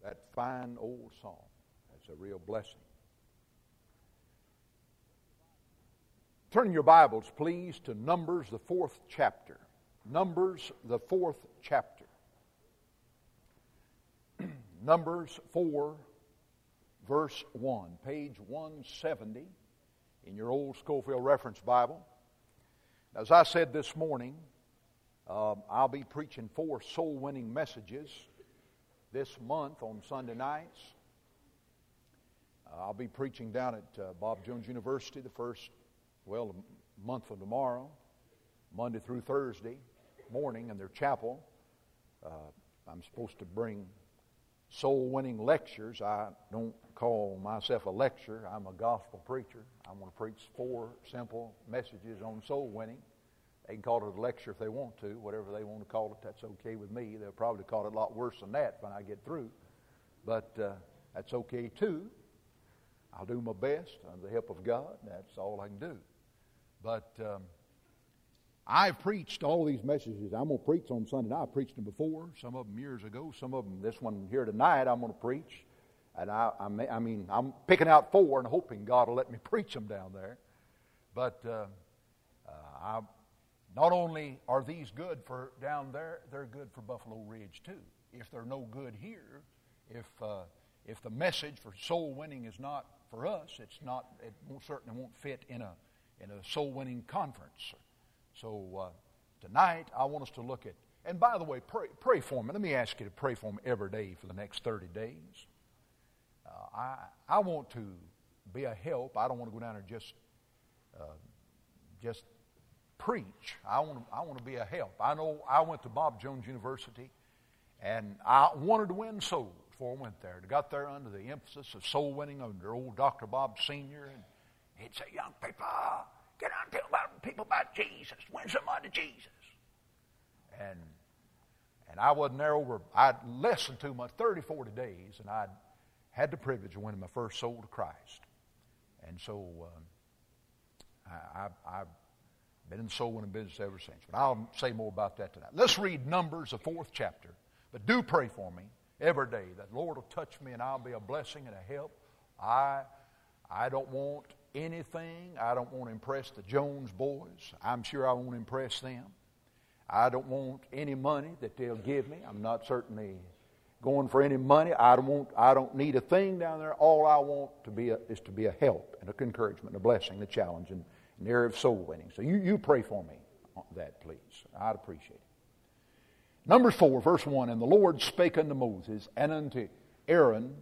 that fine old song. That's a real blessing. Turn your Bibles, please, to Numbers, the 4th chapter. Numbers, the 4th chapter. Numbers 4, verse 1, page 170 in your old Scofield Reference Bible. As I said this morning, I'll be preaching 4 soul-winning messages this month on Sunday nights. I'll be preaching down at Bob Jones University the month of tomorrow, Monday through Thursday morning in their chapel. I'm supposed to bring soul-winning lectures. I don't call myself a lecturer. I'm a gospel preacher. I'm going to preach 4 simple messages on soul winning. They can call it a lecture if they want to. Whatever they want to call it, that's okay with me. They'll probably call it a lot worse than that when I get through. But that's okay too. I'll do my best under the help of God. That's all I can do. But I've preached all these messages. I'm going to preach on Sunday night. I've preached them before, some of them years ago, some of them this one here tonight I'm going to preach. And I'm picking out 4 and hoping God will let me preach them down there. But not only are these good for down there, they're good for Buffalo Ridge too. If they're no good here, if the message for soul winning is not for us, it certainly won't fit in a soul winning conference. So tonight I want us to look at, and by the way, pray for me. Let me ask you to pray for me every day for the next 30 days. I want to be a help. I don't want to go down there and just preach. I want to be a help. I know I went to Bob Jones University, and I wanted to win souls before I went there. I got there under the emphasis of soul winning under old Dr. Bob Sr., and he'd say, "Young people, get out and tell people about Jesus. Win somebody to Jesus." And I wasn't there I'd less than 2 months, 30, 40 days, and I'd had the privilege of winning my first soul to Christ. And so I've been in the soul winning business ever since. But I'll say more about that tonight. Let's read Numbers, the 4th chapter. But do pray for me every day that the Lord will touch me and I'll be a blessing and a help. I don't want anything. I don't want to impress the Jones boys. I'm sure I won't impress them. I don't want any money that they'll give me. I'm not certainly going for any money. I don't need a thing down there. All I want is to be a help and a encouragement, a blessing, a challenge in the area of soul winning. So you pray for me on that, please. I'd appreciate it. Numbers 4, verse 1, "And the Lord spake unto Moses and unto Aaron,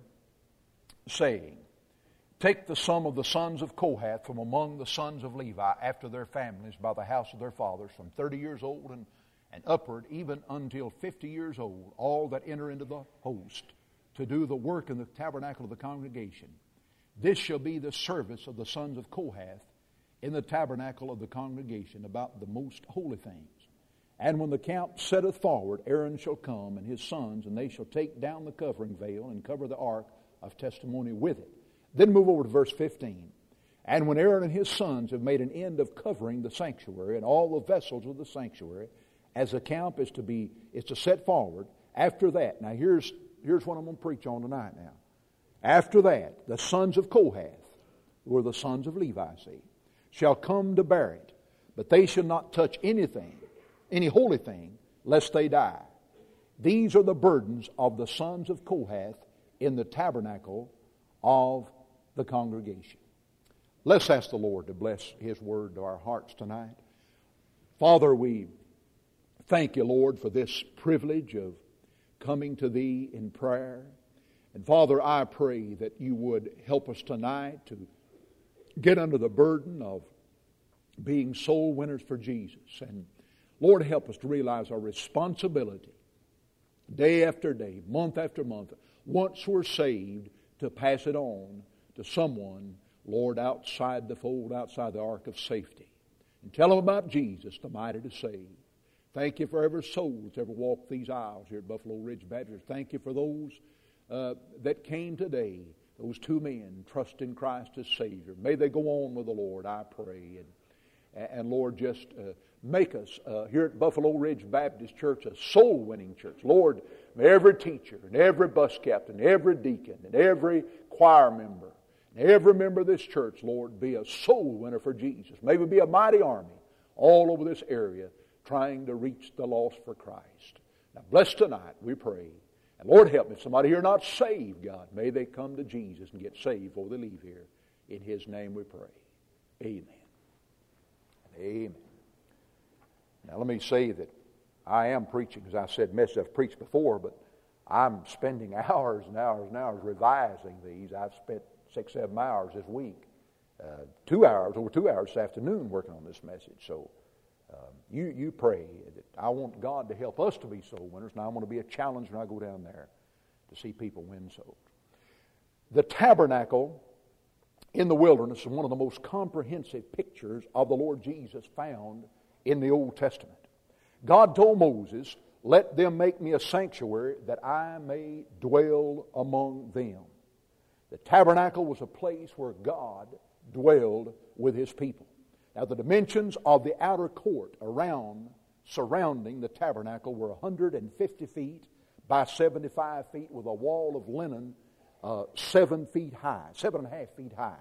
saying, Take the sum of the sons of Kohath from among the sons of Levi after their families by the house of their fathers, from 30 years old and upward, even until 50 years old, all that enter into the host, to do the work in the tabernacle of the congregation. This shall be the service of the sons of Kohath in the tabernacle of the congregation about the most holy things. And when the camp setteth forward, Aaron shall come and his sons, and they shall take down the covering veil and cover the ark of testimony with it." Then move over to verse 15. "And when Aaron and his sons have made an end of covering the sanctuary and all the vessels of the sanctuary, as the camp is to set forward, after that," now here's what I'm going to preach on tonight now. "After that, the sons of Kohath, who are the sons of Levi, shall come to bear it, but they shall not touch anything, any holy thing, lest they die. These are the burdens of the sons of Kohath in the tabernacle of the congregation." Let's ask the Lord to bless His word to our hearts tonight. Father, we thank you, Lord, for this privilege of coming to Thee in prayer. And Father, I pray that You would help us tonight to get under the burden of being soul winners for Jesus. And Lord, help us to realize our responsibility day after day, month after month, once we're saved, to pass it on to someone, Lord, outside the fold, outside the ark of safety. And tell them about Jesus, the mighty to save. Thank You for every soul that's ever walked these aisles here at Buffalo Ridge Baptist. Thank You for those that came today, those 2 men, trust in Christ as Savior. May they go on with the Lord, I pray. And Lord, just make us here at Buffalo Ridge Baptist Church a soul-winning church. Lord, May every teacher and every bus captain, every deacon and every choir member, and every member of this church, Lord, be a soul winner for Jesus. May we be a mighty army all over this area trying to reach the lost for Christ. Now bless tonight, we pray. And Lord, help me. If somebody here not saved, God, may they come to Jesus and get saved before they leave here. In His name we pray. Amen. Amen. Now let me say that I am preaching, as I said, message I've preached before, but I'm spending hours and hours and hours revising these. I've spent 6-7 hours this week, over 2 hours this afternoon working on this message. So you pray that I want God to help us to be soul winners, and I want to be a challenge when I go down there to see people win souls. The tabernacle in the wilderness is one of the most comprehensive pictures of the Lord Jesus found in the Old Testament. God told Moses, "Let them make me a sanctuary that I may dwell among them." The tabernacle was a place where God dwelled with His people. Now the dimensions of the outer court surrounding the tabernacle were 150 feet by 75 feet with a wall of linen 7 feet high, 7.5 feet high.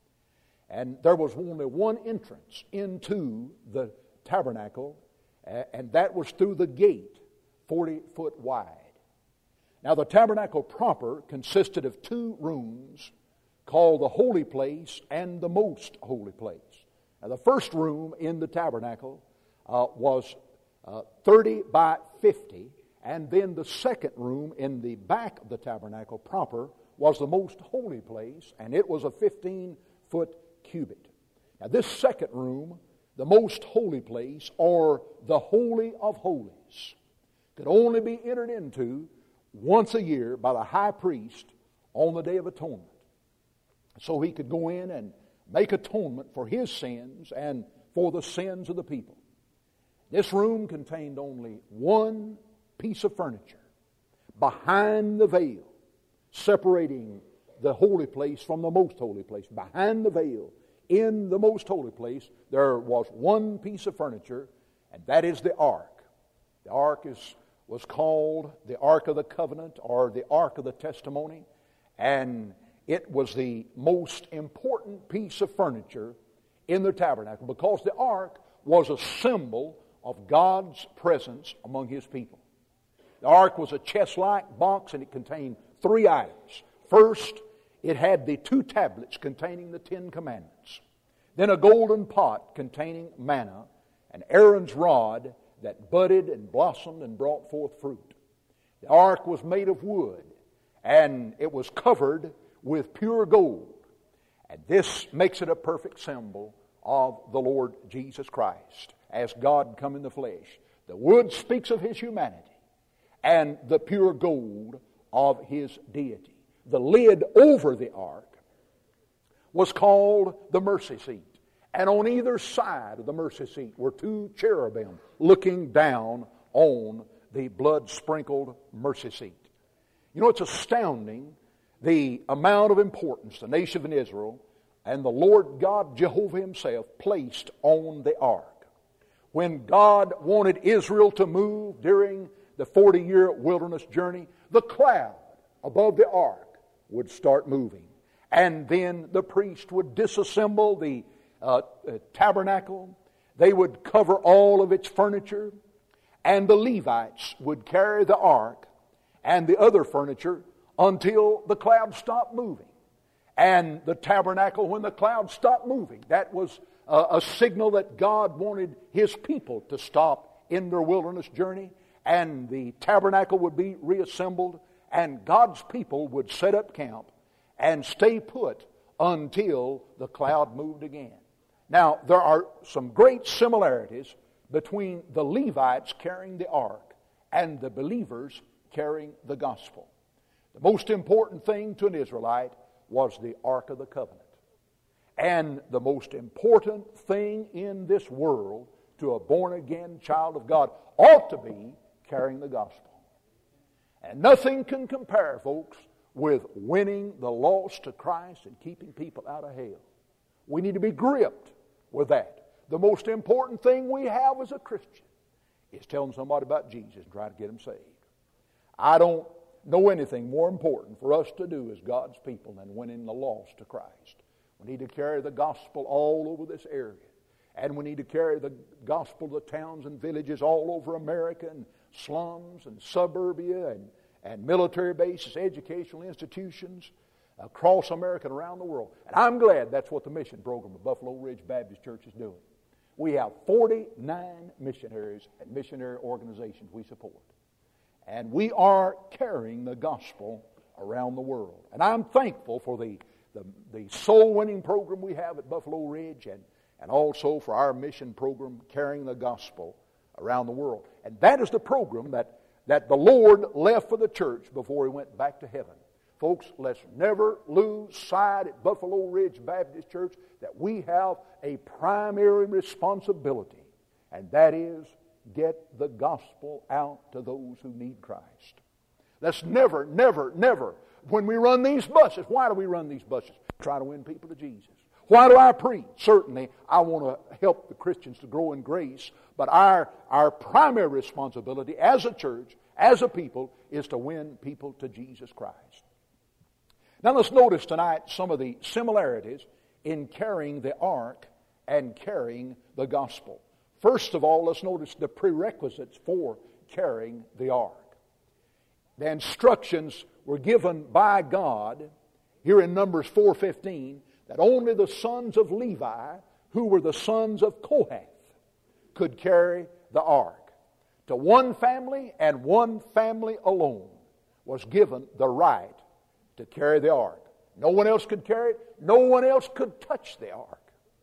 And there was only one entrance into the tabernacle, and that was through the gate, 40 foot wide. Now the tabernacle proper consisted of 2 rooms called the holy place and the most holy place. Now the first room in the tabernacle was 30 by 50, and then the second room in the back of the tabernacle proper was the most holy place, and it was a 15-foot cubit. Now this second room, the most holy place, or the Holy of Holies, could only be entered into once a year by the high priest on the Day of Atonement. So he could go in and make atonement for his sins and for the sins of the people. This room contained only one piece of furniture behind the veil, separating the holy place from the most holy place. Behind the veil, in the most holy place, there was one piece of furniture, and that is the ark. The ark was called the Ark of the Covenant or the Ark of the Testimony, and it was the most important piece of furniture in the tabernacle because the ark was a symbol of God's presence among His people. The ark was a chest-like box, and it contained 3 items. First, it had the 2 tablets containing the 10 Commandments. Then a golden pot containing manna, and Aaron's rod that budded and blossomed and brought forth fruit. The ark was made of wood, and it was covered with pure gold. And this makes it a perfect symbol of the Lord Jesus Christ as God come in the flesh. The wood speaks of His humanity, and the pure gold of His deity. The lid over the ark was called the mercy seat. And on either side of the mercy seat were 2 cherubim looking down on the blood-sprinkled mercy seat. You know, it's astounding the amount of importance the nation of Israel and the Lord God Jehovah Himself placed on the ark. When God wanted Israel to move during the 40-year wilderness journey, the cloud above the ark would start moving. And then the priest would disassemble the tabernacle. They would cover all of its furniture, and the Levites would carry the ark and the other furniture until the cloud stopped moving. And the tabernacle, when the cloud stopped moving, that was a signal that God wanted His people to stop in their wilderness journey, and the tabernacle would be reassembled, and God's people would set up camp and stay put until the cloud moved again. Now, there are some great similarities between the Levites carrying the ark and the believers carrying the gospel. The most important thing to an Israelite was the Ark of the Covenant. And the most important thing in this world to a born-again child of God ought to be carrying the gospel. And nothing can compare, folks, with winning the lost to Christ and keeping people out of hell. We need to be gripped with that. The most important thing we have as a Christian is telling somebody about Jesus and trying to get them saved. I don't know anything more important for us to do as God's people than winning the lost to Christ. We need to carry the gospel all over this area. And we need to carry the gospel to towns and villages all over America, and slums and suburbia and military bases, educational institutions across America and around the world. And I'm glad that's what the mission program of Buffalo Ridge Baptist Church is doing. We have 49 missionaries and missionary organizations we support. And we are carrying the gospel around the world. And I'm thankful for the soul-winning program we have at Buffalo Ridge, and also for our mission program carrying the gospel around the world. And that is the program that the Lord left for the church before He went back to heaven. Folks, let's never lose sight at Buffalo Ridge Baptist Church that we have a primary responsibility, and that is get the gospel out to those who need Christ. Let's never, when we run these buses, why do we run these buses? Try to win people to Jesus. Why do I preach? Certainly, I want to help the Christians to grow in grace, but our primary responsibility as a church, as a people, is to win people to Jesus Christ. Now let's notice tonight some of the similarities in carrying the ark and carrying the gospel. First of all, let's notice the prerequisites for carrying the ark. The instructions were given by God here in Numbers 4:15 that only the sons of Levi, who were the sons of Kohath, could carry the ark. To one family and one family alone was given the right to carry the ark. No one else could carry it. No one else could touch the ark.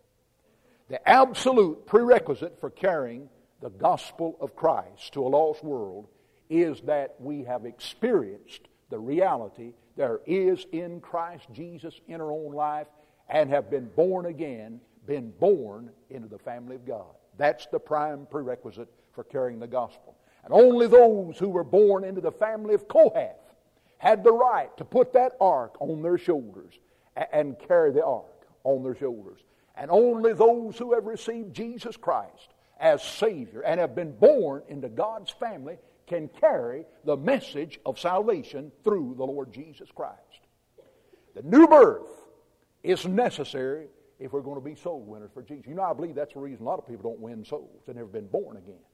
The absolute prerequisite for carrying the gospel of Christ to a lost world is that we have experienced the reality there is in Christ Jesus in our own life and have been born again, been born into the family of God. That's the prime prerequisite for carrying the gospel. And only those who were born into the family of Kohath had the right to put that ark on their shoulders and carry the ark on their shoulders. And only those who have received Jesus Christ as Savior and have been born into God's family can carry the message of salvation through the Lord Jesus Christ. The new birth is necessary if we're going to be soul winners for Jesus. You know, I believe that's the reason a lot of people don't win souls. They've never been born again.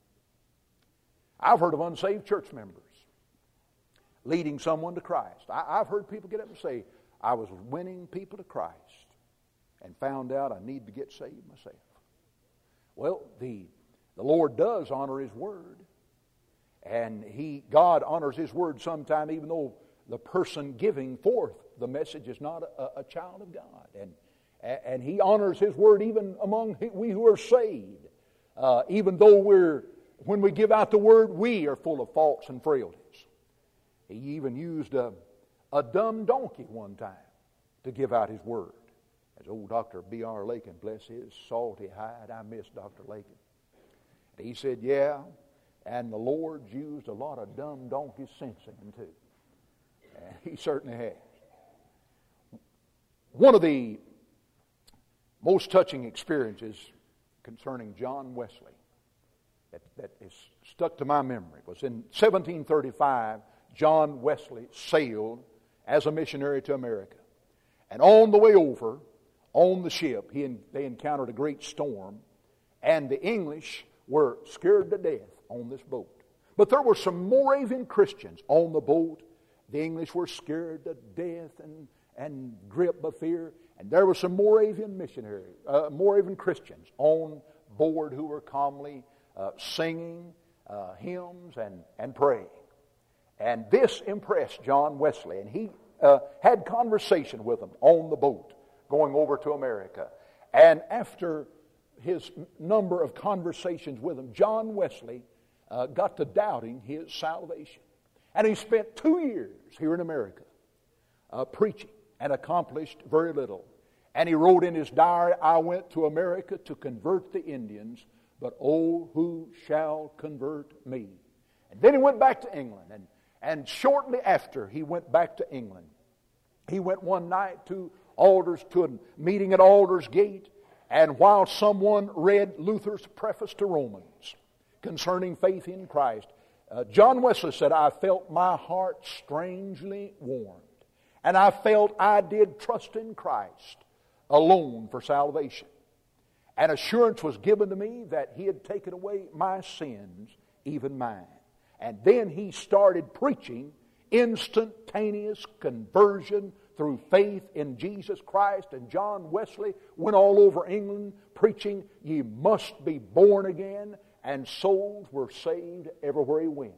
I've heard of unsaved church members leading someone to Christ. I've heard people get up and say, I was winning people to Christ and found out I need to get saved myself. Well, the Lord does honor His Word. And God honors His Word sometime even though the person giving forth the message is not a child of God. And He honors His Word even among we who are saved. Even though when we give out the Word, we are full of faults and frailties. He even used a dumb donkey one time to give out His Word. As old Dr. B.R. Lakin, bless his salty hide, I miss Dr. Lakin. And he said, yeah, and the Lord's used a lot of dumb donkeys since then too. And He certainly has. One of the most touching experiences concerning John Wesley that is stuck to my memory was in 1735. John Wesley sailed as a missionary to America. And on the way over, on the ship, they encountered a great storm, and the English were scared to death on this boat. But there were some Moravian Christians on the boat. The English were scared to death and gripped by fear. And there were some Moravian Christians on board who were calmly singing hymns and praying. And this impressed John Wesley, and he had conversation with them on the boat going over to America. And after his number of conversations with them, John Wesley got to doubting his salvation. And he spent 2 years here in America preaching and accomplished very little. And he wrote in his diary, I went to America to convert the Indians, but oh, who shall convert me? And then he went back to England. And shortly after he went back to England, he went one night to a meeting at Aldersgate, and while someone read Luther's preface to Romans concerning faith in Christ, John Wesley said, I felt my heart strangely warmed, and I felt I did trust in Christ alone for salvation. An assurance was given to me that He had taken away my sins, even mine. And then he started preaching instantaneous conversion through faith in Jesus Christ. And John Wesley went all over England preaching, ye must be born again, and souls were saved everywhere he went.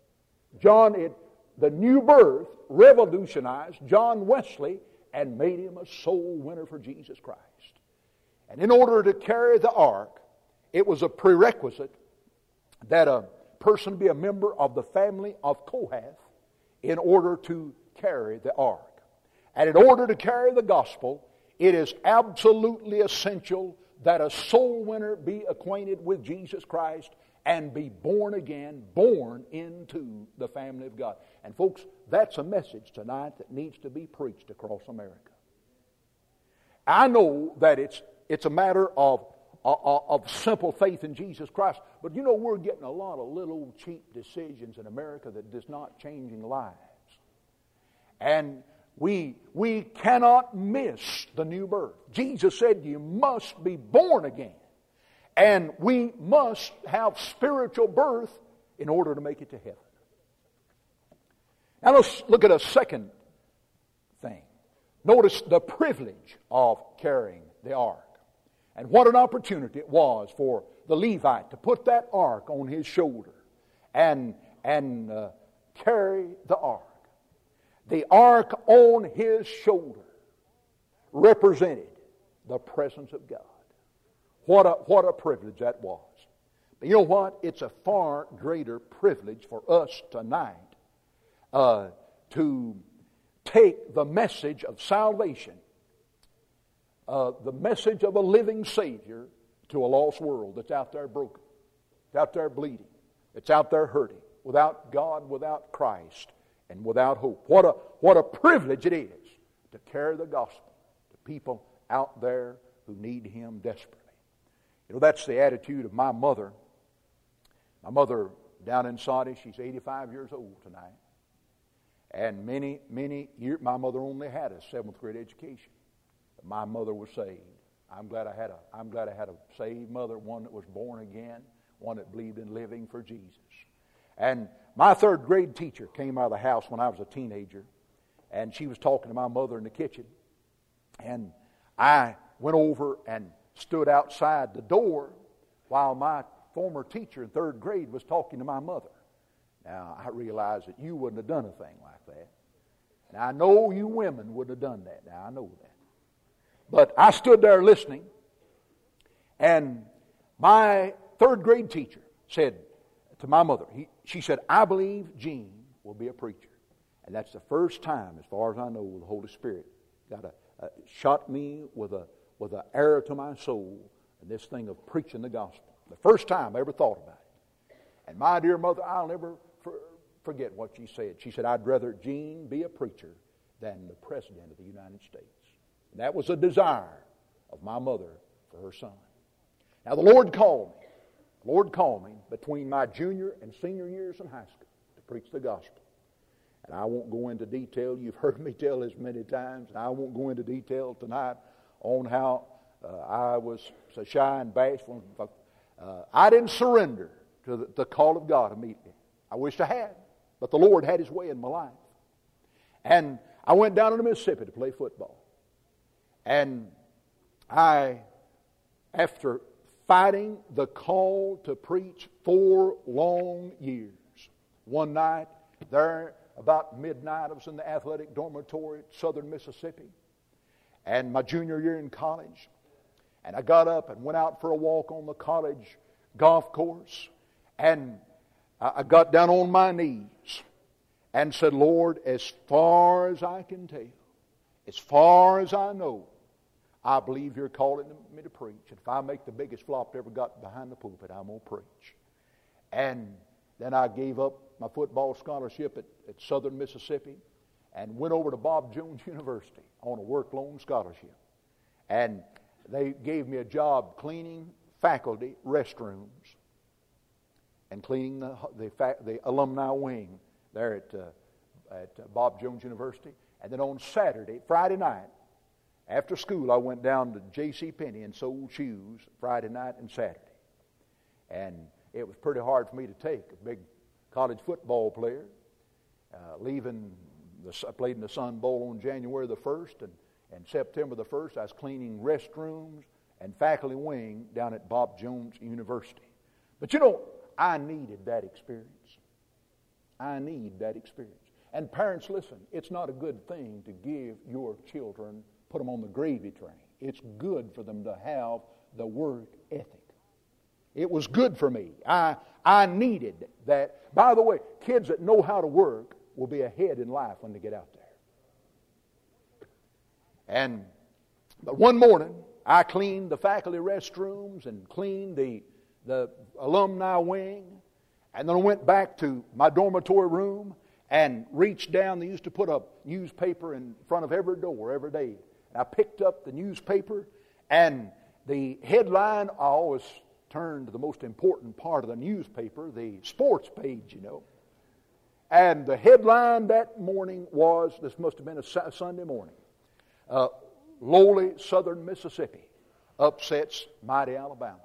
The new birth revolutionized John Wesley and made him a soul winner for Jesus Christ. And in order to carry the ark, it was a prerequisite that a person be a member of the family of Kohath in order to carry the ark. And in order to carry the gospel, it is absolutely essential that a soul winner be acquainted with Jesus Christ and be born again, born into the family of God. And folks, that's a message tonight that needs to be preached across America. I know that it's a matter of simple faith in Jesus Christ, but you know, we're getting a lot of little cheap decisions in America that is not changing lives. And we cannot miss the new birth. Jesus said you must be born again. And we must have spiritual birth in order to make it to heaven. Now let's look at a second thing. Notice the privilege of carrying the ark. And what an opportunity it was for the Levite to put that ark on his shoulder and carry the ark. The ark on his shoulder represented the presence of God. What a privilege that was. But you know what? It's a far greater privilege for us tonight to take the message of salvation, the message of a living Savior, to a lost world that's out there broken, it's out there bleeding, it's out there hurting, without God, without Christ, and without hope. What a privilege it is to carry the gospel to people out there who need Him desperately. You know, that's the attitude of my mother. My mother down in Saudi, she's 85 years old tonight. And many years, my mother only had a 7th grade education. But my mother was saved. I'm glad I had a saved mother, one that was born again, one that believed in living for Jesus. And my 3rd grade teacher came out of the house when I was a teenager, and she was talking to my mother in the kitchen. And I went over and stood outside the door while my former teacher in 3rd grade was talking to my mother. Now, I realize that you wouldn't have done a thing like that. And I know you women wouldn't have done that. Now, I know that. But I stood there listening, and my 3rd grade teacher said to my mother, she said, I believe Gene will be a preacher. And that's the first time, as far as I know, the Holy Spirit shot me with an arrow to my soul and this thing of preaching the gospel. The first time I ever thought about it. And my dear mother, I'll never forget what she said. She said, I'd rather Gene be a preacher than the President of the United States. And that was a desire of my mother for her son. Now the Lord called me. The Lord called me between my junior and senior years in high school to preach the gospel. And I won't go into detail. You've heard me tell this many times. And I won't go into detail tonight on how I was so shy and bashful. I didn't surrender to the call of God immediately. I wished I had, but the Lord had His way in my life. And I went down to Mississippi to play football. And after fighting the call to preach 4 long years, one night there about midnight, I was in the athletic dormitory at Southern Mississippi, and my junior year in college. And I got up and went out for a walk on the college golf course. And I got down on my knees and said, Lord, as far as I can tell, as far as I know, I believe You're calling me to preach. And if I make the biggest flop that ever got behind the pulpit, I'm going to preach. And then I gave up my football scholarship at Southern Mississippi and went over to Bob Jones University on a work loan scholarship. And they gave me a job cleaning faculty restrooms and cleaning the alumni wing there at Bob Jones University. And then on Friday night, after school, I went down to J.C. Penney and sold shoes Friday night and Saturday. And it was pretty hard for me to take. A big college football player, I played in the Sun Bowl on January the 1st, and September the 1st, I was cleaning restrooms and faculty wing down at Bob Jones University. But you know, I needed that experience. I need that experience. And parents, listen, it's not a good thing to give your children, put them on the gravy train. It's good for them to have the work ethic. It was good for me. I needed that. By the way, kids that know how to work will be ahead in life when they get out there. But one morning, I cleaned the faculty restrooms and cleaned the alumni wing, and then I went back to my dormitory room and reached down. They used to put a newspaper in front of every door every day. And I picked up the newspaper, and the headline, I always turned to the most important part of the newspaper, the sports page, you know. And the headline that morning was, this must have been a Sunday morning, lowly southern Mississippi upsets mighty Alabama.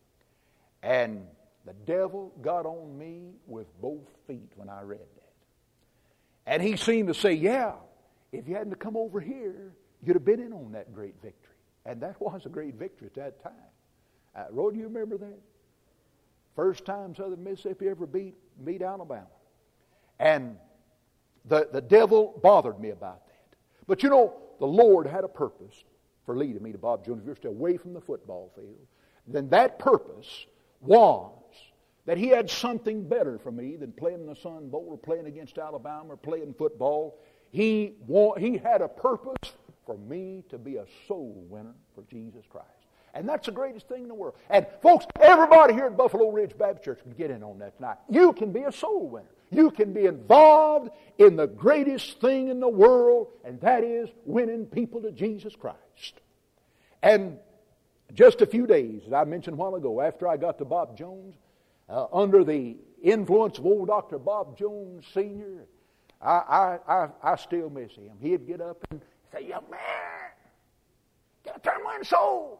And the devil got on me with both feet when I read that. And he seemed to say, yeah, if you hadn't come over here, you'd have been in on that great victory. And that was a great victory at that time. Roy, do you remember that? First time southern Mississippi ever beat Alabama. And the devil bothered me about that. But you know, the Lord had a purpose for leading me to Bob Jones University away from the football field. Then that purpose was that He had something better for me than playing in the Sun Bowl or playing against Alabama or playing football. He had a purpose for me to be a soul winner for Jesus Christ. And that's the greatest thing in the world. And folks, everybody here at Buffalo Ridge Baptist Church can get in on that tonight. You can be a soul winner. You can be involved in the greatest thing in the world, and that is winning people to Jesus Christ. And just a few days, as I mentioned a while ago, after I got to Bob Jones, under the influence of old Dr. Bob Jones Sr., I still miss him. He'd get up and say, young man, got to turn win souls.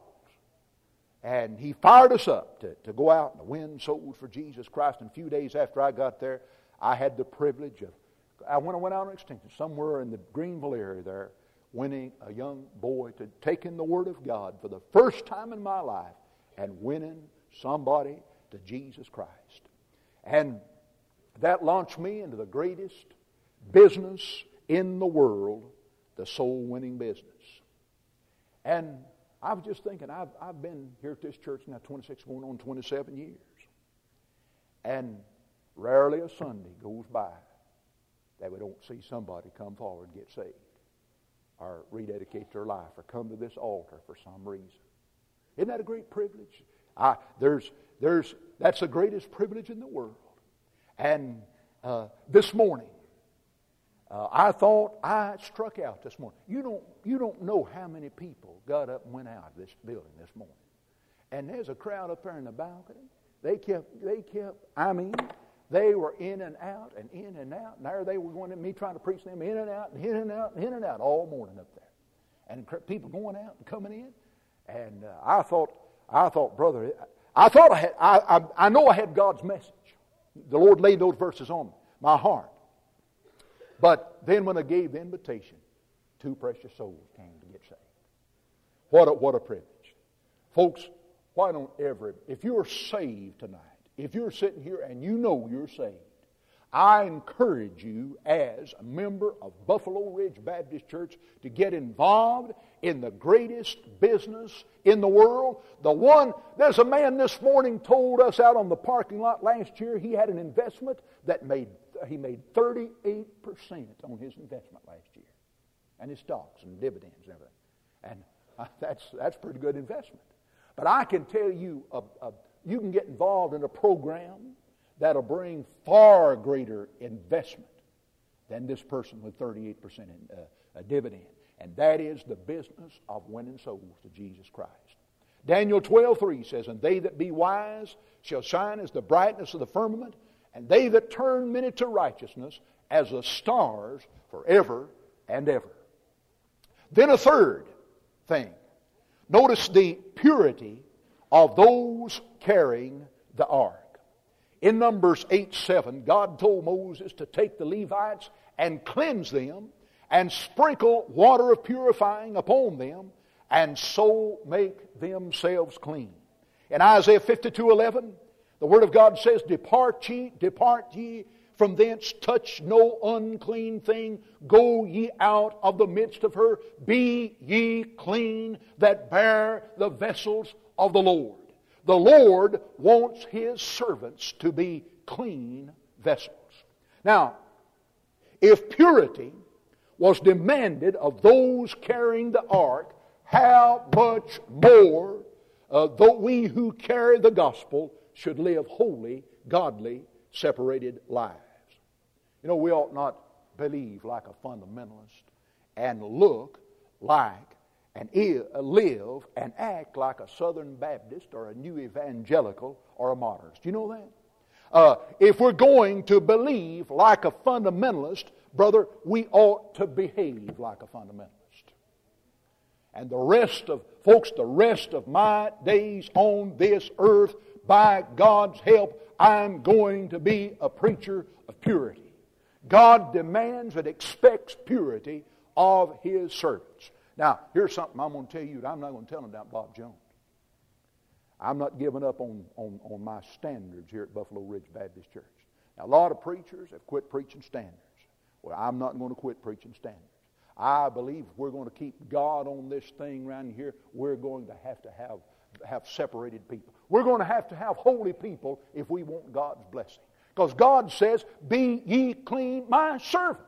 And he fired us up to go out and win souls for Jesus Christ. And a few days after I got there, I had the privilege of, I went out on extension somewhere in the Greenville area there, winning a young boy to taking the Word of God for the first time in my life and winning somebody to Jesus Christ. And that launched me into the greatest business in the world, the soul-winning business. And I was just thinking, I've been here at this church now 26, going on 27 years. And rarely a Sunday goes by that we don't see somebody come forward and get saved or rededicate their life or come to this altar for some reason. Isn't that a great privilege? That's the greatest privilege in the world. And this morning, I thought I struck out this morning. You don't know how many people got up and went out of this building this morning. And there's a crowd up there in the balcony. They were in and out and in and out. And there they were going to me trying to preach them in and out and in and out and in and out all morning up there. And people going out and coming in. And I thought, brother, I know I had God's message. The Lord laid those verses on my heart. But then when I gave the invitation, 2 precious souls came to get saved. What a privilege. Folks, why don't if you're saved tonight, if you're sitting here and you know you're saved, I encourage you as a member of Buffalo Ridge Baptist Church to get involved in the greatest business in the world. There's a man this morning told us out on the parking lot last year he had an investment that he made 38% on his investment last year. And his stocks and dividends and everything. And that's pretty good investment. But I can tell you, you can get involved in a program that'll bring far greater investment than this person with 38% in a dividend. And that is the business of winning souls to Jesus Christ. Daniel 12:3 says, And they that be wise shall shine as the brightness of the firmament, and they that turn many to righteousness as the stars forever and ever. Then a third thing. Notice the purity of those carrying the ark. In Numbers 8:7, God told Moses to take the Levites and cleanse them and sprinkle water of purifying upon them, and so make themselves clean. In Isaiah 52:11, the Word of God says, depart ye from thence, touch no unclean thing, go ye out of the midst of her, be ye clean that bear the vessels of the Lord. The Lord wants His servants to be clean vessels. Now, if purity was demanded of those carrying the ark, how much more though we who carry the gospel should live holy, godly, separated lives. You know, we ought not believe like a fundamentalist and look like and live and act like a Southern Baptist or a New Evangelical or a Modernist. Do you know that? If we're going to believe like a fundamentalist, brother, we ought to behave like a fundamentalist. And the rest of my days on this earth, by God's help, I'm going to be a preacher of purity. God demands and expects purity of His servants. Now, here's something I'm going to tell you that I'm not going to tell them about Bob Jones. I'm not giving up on my standards here at Buffalo Ridge Baptist Church. Now, a lot of preachers have quit preaching standards. Well, I'm not going to quit preaching standards. I believe if we're going to keep God on this thing around here, we're going to have separated people. We're going to have holy people if we want God's blessing. Because God says, be ye clean, my servants.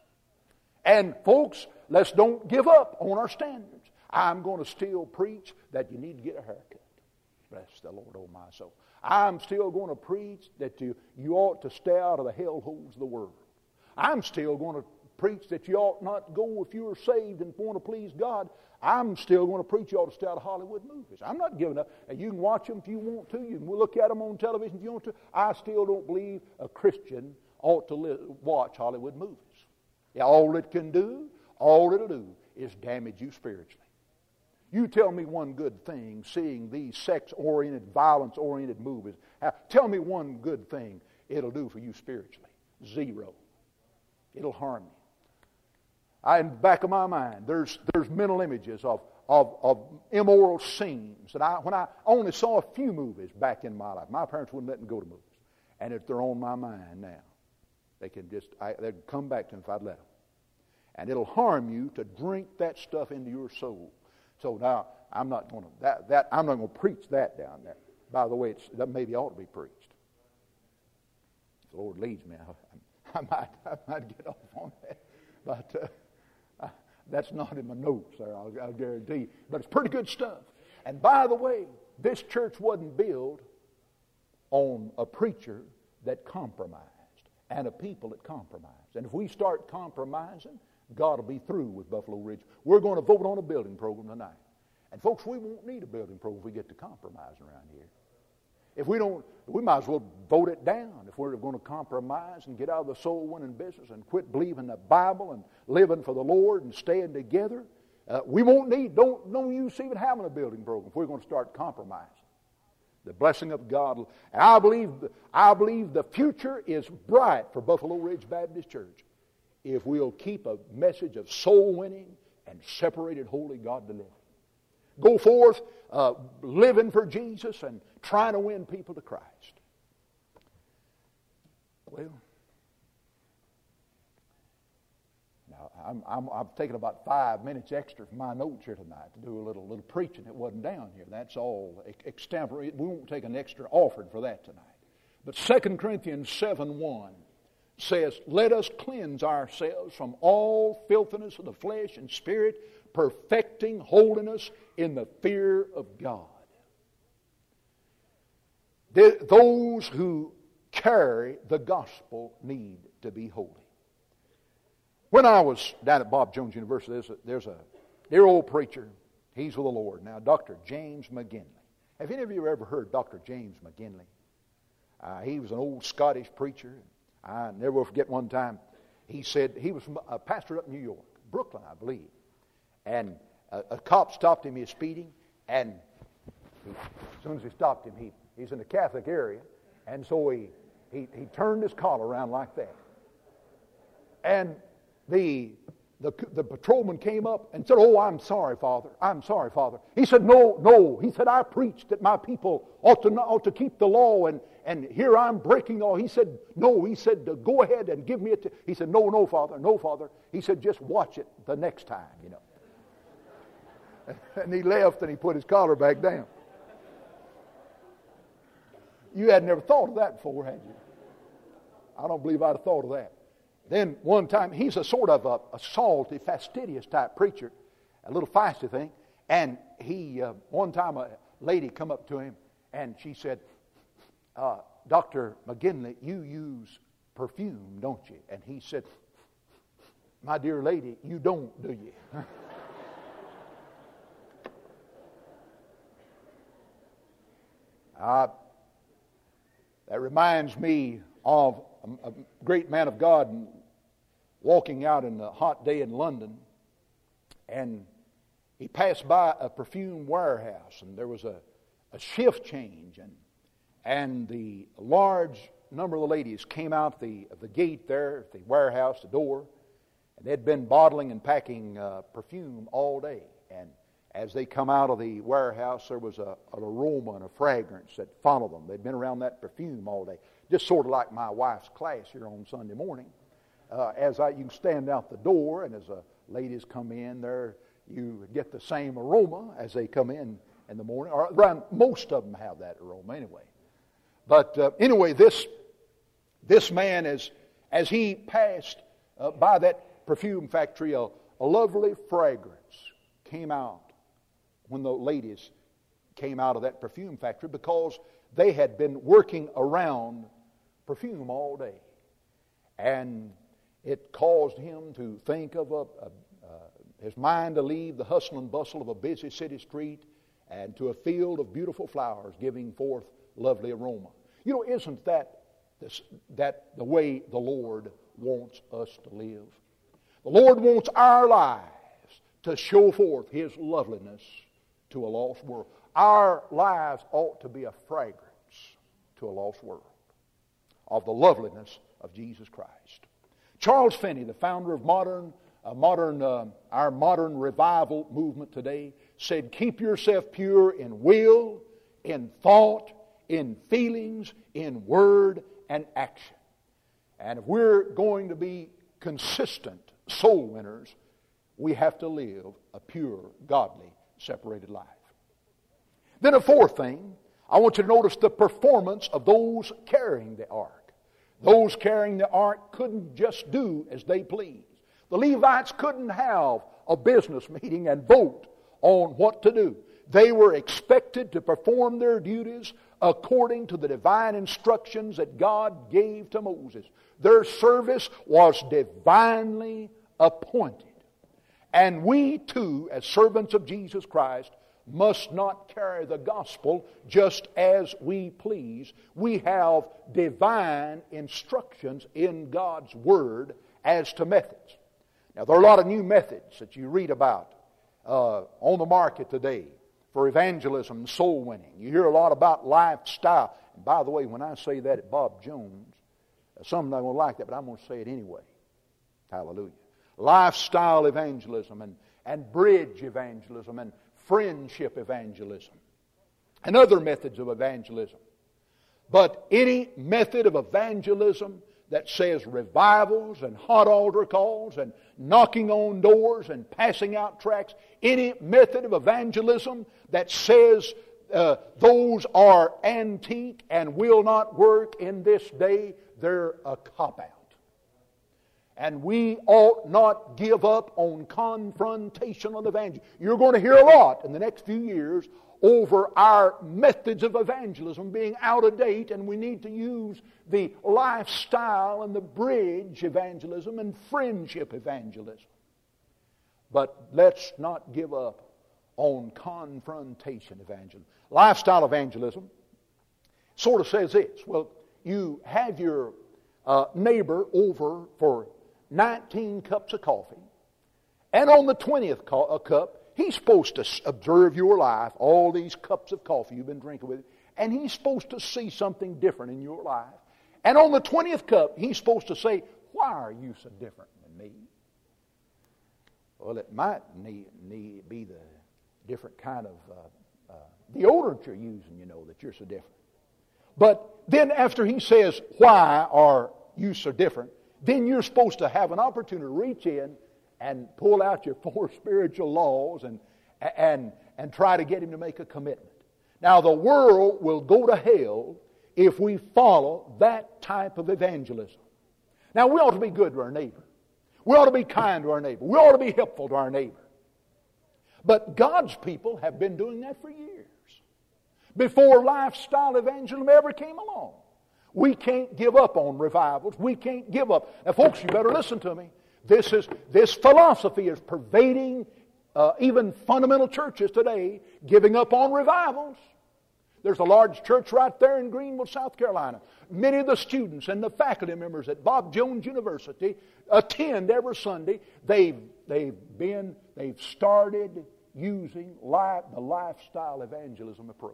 And folks, let's don't give up on our standards. I'm going to still preach that you need to get a haircut. Bless the Lord, oh my soul. I'm still going to preach that you ought to stay out of the hellholes of the world. I'm still going to preach that you ought not go if you're saved and want to please God. I'm still going to preach you ought to stay out of Hollywood movies. I'm not giving up. And you can watch them if you want to. You can look at them on television if you want to. I still don't believe a Christian ought to watch Hollywood movies. Yeah, all it can do, all it'll do is damage you spiritually. You tell me one good thing seeing these sex-oriented, violence-oriented movies. Tell me one good thing it'll do for you spiritually. Zero. It'll harm you. In the back of my mind, there's mental images of immoral scenes. And when I only saw a few movies back in my life, my parents wouldn't let me go to movies. And if they're on my mind now, they'd come back to them if I'd let them. And it'll harm you to drink that stuff into your soul. So now I'm not going to preach that down there. By the way, that maybe ought to be preached. If the Lord leads me, I might get off on that. But that's not in my notes there, I'll guarantee you. But it's pretty good stuff. And by the way, this church wasn't built on a preacher that compromised and a people that compromised. And if we start compromising, God will be through with Buffalo Ridge. We're going to vote on a building program tonight. And folks, we won't need a building program if we get to compromising around here. If we don't, we might as well vote it down if we're going to compromise and get out of the soul winning business and quit believing the Bible and living for the Lord and staying together. We won't need, no use even having a building program if we're going to start compromising. The blessing of God. And I believe the future is bright for Buffalo Ridge Baptist Church if we'll keep a message of soul winning and separated holy God to live. Go forth living for Jesus and trying to win people to Christ. Well, now I've taken about 5 minutes extra from my notes here tonight to do a little preaching. It wasn't down here. That's all extemporary. We won't take an extra offering for that tonight. But 2 Corinthians 7:1 says, "Let us cleanse ourselves from all filthiness of the flesh and spirit, perfecting holiness in the fear of God." Those who carry the gospel need to be holy. When I was down at Bob Jones University, there's a dear old preacher. He's with the Lord. Now, Dr. James McGinley. Have any of you ever heard Dr. James McGinley? He was an old Scottish preacher. I never will forget one time, he said, he was from a pastor up in New York, Brooklyn, I believe. And a cop stopped him, he was speeding, and as soon as he stopped him, he's in the Catholic area, and so he turned his collar around like that. And the patrolman came up and said, "Oh, I'm sorry, Father. I'm sorry, Father." He said, No. He said, "I preached that my people ought to keep the law, and here I'm breaking the law." He said, "No." He said, "Go ahead and give me it." He said, No, Father. No, Father." He said, "Just watch it the next time, you know." And he left and he put his collar back down. You had never thought of that before, had you? I don't believe I'd have thought of that. Then one time, he's a sort of a salty, fastidious type preacher, a little feisty thing. And one time a lady come up to him and she said, "Dr. McGinley, you use perfume, don't you?" And he said, "My dear lady, you don't, do you?" That reminds me of a great man of God walking out in a hot day in London, and he passed by a perfume warehouse, and there was a shift change, and the large number of the ladies came out the gate there at the warehouse, the door, and they'd been bottling and packing perfume all day. And as they come out of the warehouse, there was an aroma and a fragrance that followed them. They'd been around that perfume all day. Just sort of like my wife's class here on Sunday morning. You can stand out the door, and as the ladies come in there, you get the same aroma as they come in the morning. Or around, most of them have that aroma anyway. But anyway, this man, as he passed by that perfume factory, a lovely fragrance came out when the ladies came out of that perfume factory, because they had been working around perfume all day. And it caused him to think of his mind to leave the hustle and bustle of a busy city street and to a field of beautiful flowers giving forth lovely aroma. You know, isn't that the way the Lord wants us to live? The Lord wants our lives to show forth His loveliness to a lost world. Our lives ought to be a fragrance to a lost world of the loveliness of Jesus Christ. Charles Finney, the founder of our modern revival movement today, said, "Keep yourself pure in will, in thought, in feelings, in word, and action." And if we're going to be consistent soul winners, we have to live a pure, godly, separated life. Then a fourth thing, I want you to notice the performance of those carrying the ark. Those carrying the ark couldn't just do as they pleased. The Levites couldn't have a business meeting and vote on what to do. They were expected to perform their duties according to the divine instructions that God gave to Moses. Their service was divinely appointed. And we too, as servants of Jesus Christ, must not carry the gospel just as we please. We have divine instructions in God's Word as to methods. Now, there are a lot of new methods that you read about on the market today for evangelism and soul winning. You hear a lot about lifestyle. And by the way, when I say that at Bob Jones, some don't like that, but I'm going to say it anyway. Hallelujah. Lifestyle evangelism and bridge evangelism and friendship evangelism and other methods of evangelism. But any method of evangelism that says revivals and hot altar calls and knocking on doors and passing out tracts, any method of evangelism that says those are antique and will not work in this day, they're a cop-out. And we ought not give up on confrontational evangelism. You're going to hear a lot in the next few years over our methods of evangelism being out of date, and we need to use the lifestyle and the bridge evangelism and friendship evangelism. But let's not give up on confrontation evangelism. Lifestyle evangelism sort of says this. Well, you have your neighbor over for 19 cups of coffee, and on the 20th cup, he's supposed to observe your life, all these cups of coffee you've been drinking with, and he's supposed to see something different in your life. And on the 20th cup, he's supposed to say, why are you so different than me? Well, it might be the different kind of deodorant you're using, you know, that you're so different. But then after he says, why are you so different, then you're supposed to have an opportunity to reach in and pull out your 4 spiritual laws and try to get him to make a commitment. Now, the world will go to hell if we follow that type of evangelism. Now, we ought to be good to our neighbor. We ought to be kind to our neighbor. We ought to be helpful to our neighbor. But God's people have been doing that for years, before lifestyle evangelism ever came along. We can't give up on revivals. We can't give up. Now, folks, you better listen to me. This philosophy is pervading even fundamental churches today, giving up on revivals. There's a large church right there in Greenville, South Carolina. Many of the students and the faculty members at Bob Jones University attend every Sunday. They've started using the lifestyle evangelism approach.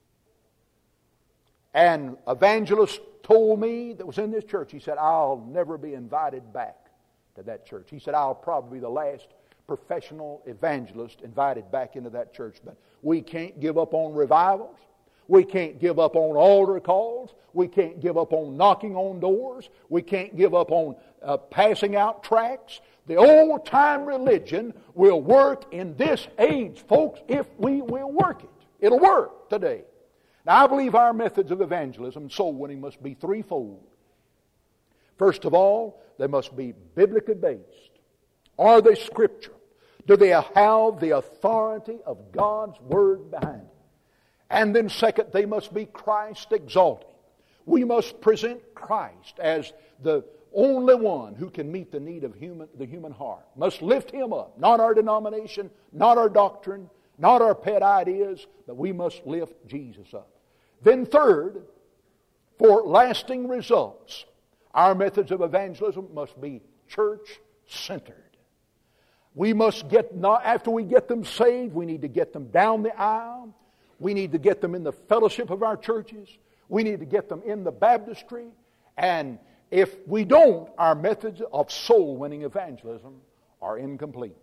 And evangelist told me that was in this church, he said, I'll never be invited back to that church. He said, I'll probably be the last professional evangelist invited back into that church. But we can't give up on revivals. We can't give up on altar calls. We can't give up on knocking on doors. We can't give up on passing out tracts. The old-time religion will work in this age, folks, if we will work it. It'll work today. Now, I believe our methods of evangelism and soul winning must be threefold. First of all, they must be biblically based. Are they scriptural? Do they have the authority of God's Word behind it? And then second, they must be Christ exalting. We must present Christ as the only one who can meet the need of the human heart. Must lift Him up. Not our denomination, not our doctrine, not our pet ideas, but we must lift Jesus up. Then third, for lasting results, our methods of evangelism must be church-centered. We must after we get them saved, we need to get them down the aisle. We need to get them in the fellowship of our churches. We need to get them in the baptistry. And if we don't, our methods of soul-winning evangelism are incomplete.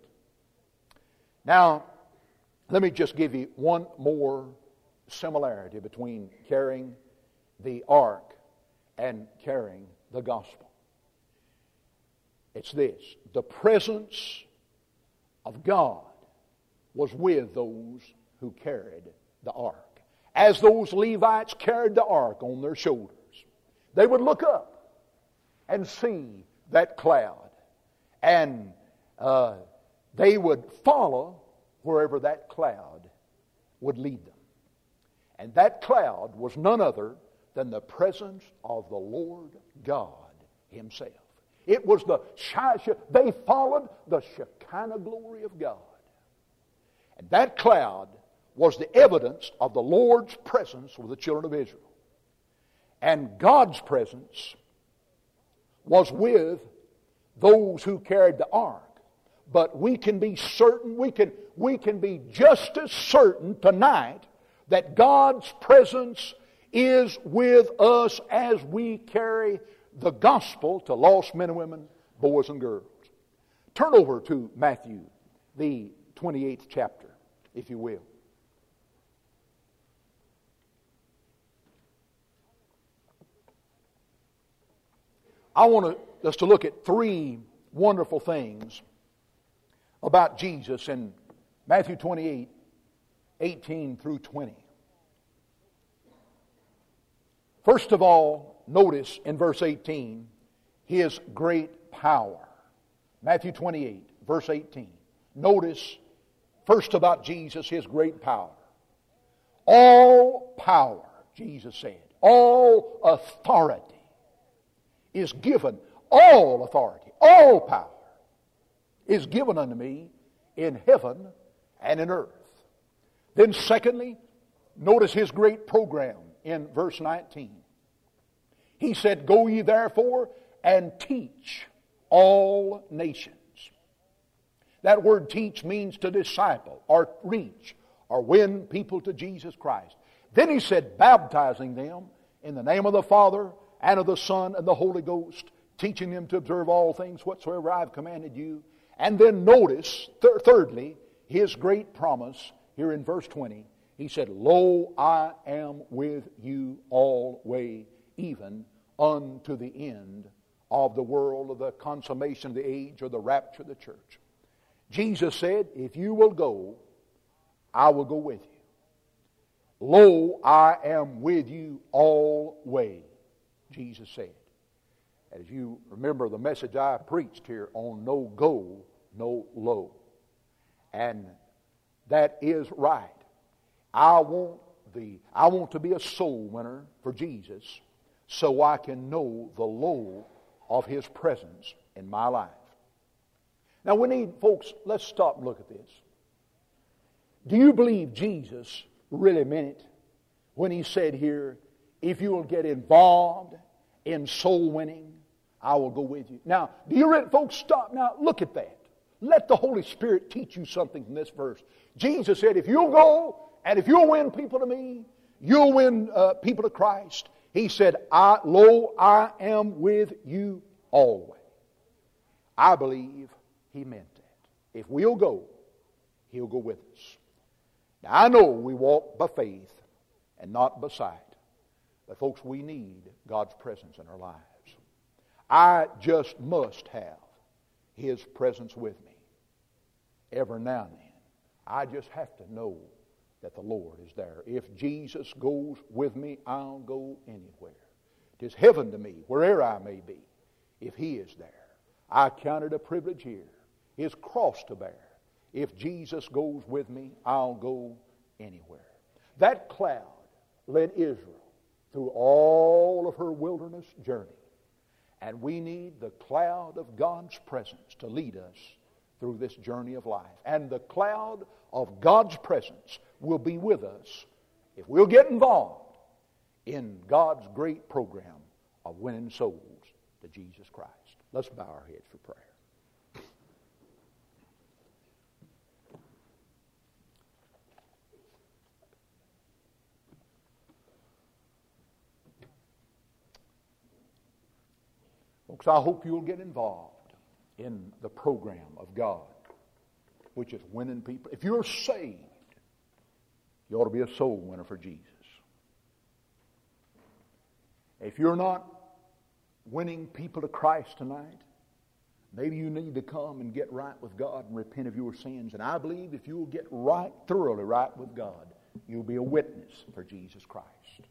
Now, let me just give you one more similarity between carrying the ark and carrying the gospel. It's this: the presence of God was with those who carried the ark. As those Levites carried the ark on their shoulders, they would look up and see that cloud, and they would follow wherever that cloud would lead them. And that cloud was none other than the presence of the Lord God Himself. It was they followed the Shekinah glory of God. And that cloud was the evidence of the Lord's presence with the children of Israel. And God's presence was with those who carried the ark. But we can be certain, we can be just as certain tonight that God's presence is with us as we carry the gospel to lost men and women, boys and girls. Turn over to Matthew, the 28th chapter, if you will. I want us to look at three wonderful things about Jesus in Matthew 28, 18 through 20. First of all, notice in verse 18, His great power. Matthew 28, verse 18. Notice first about Jesus, His great power. All power, Jesus said, all authority is given, all authority, all power is given unto me in heaven and in earth. Then secondly, notice his great program in verse 19. He said, "Go ye therefore and teach all nations." That word teach means to disciple or reach or win people to Jesus Christ. Then he said, baptizing them in the name of the Father and of the Son and the Holy Ghost, teaching them to observe all things whatsoever I have commanded you. And then notice, thirdly, his great promise here in verse 20. He said, "Lo, I am with you always, even unto the end of the world," of the consummation of the age, or the rapture of the church. Jesus said, "If you will go, I will go with you. Lo, I am with you always," Jesus said. As you remember the message I preached here on no go, no lo. And that is right. I want to be a soul winner for Jesus so I can know the lo of His presence in my life. Now we need, folks, let's stop and look at this. Do you believe Jesus really meant it when He said here, "If you will get involved in soul winning, I will go with you"? Now, do you really, folks, stop now, look at that. Let the Holy Spirit teach you something from this verse. Jesus said, if you'll go and if you'll win people to me, you'll win people to Christ. He said, "Lo, I am with you always." I believe He meant that. If we'll go, He'll go with us. Now, I know we walk by faith and not by sight. But folks, we need God's presence in our lives. I just must have His presence with me every now and then. I just have to know that the Lord is there. If Jesus goes with me, I'll go anywhere. It is heaven to me, wherever I may be, if He is there. I count it a privilege here, His cross to bear. If Jesus goes with me, I'll go anywhere. That cloud led Israel through all of her wilderness journey. And we need the cloud of God's presence to lead us through this journey of life. And the cloud of God's presence will be with us if we'll get involved in God's great program of winning souls to Jesus Christ. Let's bow our heads for prayer. Folks, I hope you'll get involved in the program of God, which is winning people. If you're saved, you ought to be a soul winner for Jesus. If you're not winning people to Christ tonight, maybe you need to come and get right with God and repent of your sins. And I believe if you'll get right, thoroughly right with God, you'll be a witness for Jesus Christ.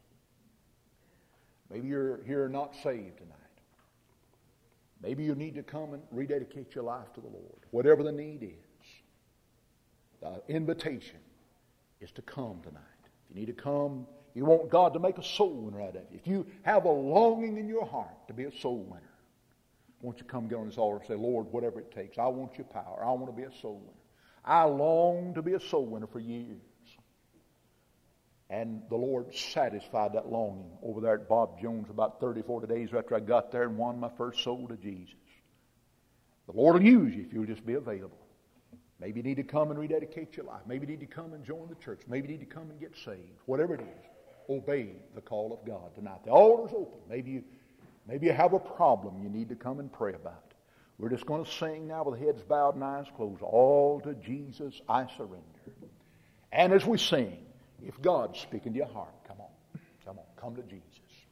Maybe you're here not saved tonight. Maybe you need to come and rededicate your life to the Lord. Whatever the need is, the invitation is to come tonight. If you need to come, you want God to make a soul winner out of you. If you have a longing in your heart to be a soul winner, won't you come get on this altar and say, "Lord, whatever it takes, I want your power. I want to be a soul winner. I long to be a soul winner for years." And the Lord satisfied that longing over there at Bob Jones about 30, 40 days after I got there and won my first soul to Jesus. The Lord will use you if you'll just be available. Maybe you need to come and rededicate your life. Maybe you need to come and join the church. Maybe you need to come and get saved. Whatever it is, obey the call of God tonight. The altar's open. Maybe you have a problem you need to come and pray about. We're just going to sing now with heads bowed and eyes closed. All to Jesus I surrender. And as we sing, if God's speaking to your heart, come to Jesus.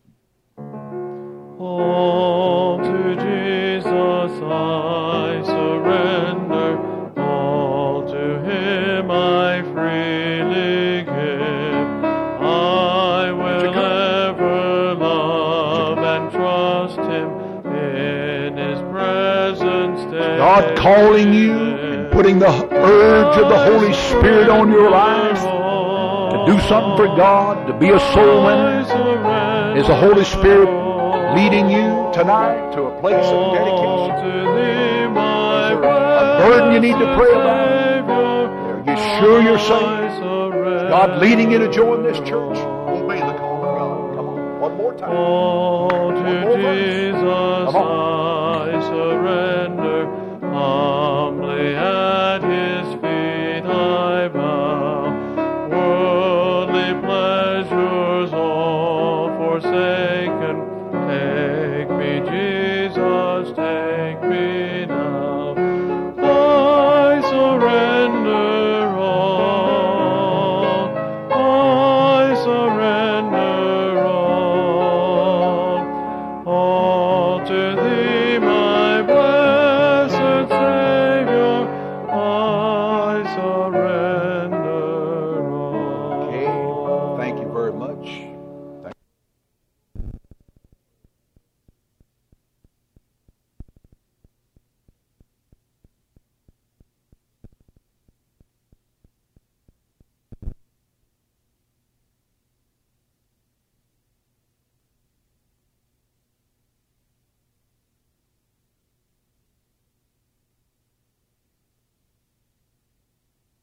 All to Jesus I surrender, all to Him I freely give. I will ever love and trust Him in His presence daily. God calling you and putting the urge of the Holy Spirit on your life to do something for God, to be a soul winner. Is the Holy Spirit leading you tonight to a place of dedication? Is there a burden you need to pray about? Are you sure you're saved? Is God leading you to join this church? Obey the call of God. Come on, one more time. All to One more verse. Jesus Come on. I surrender.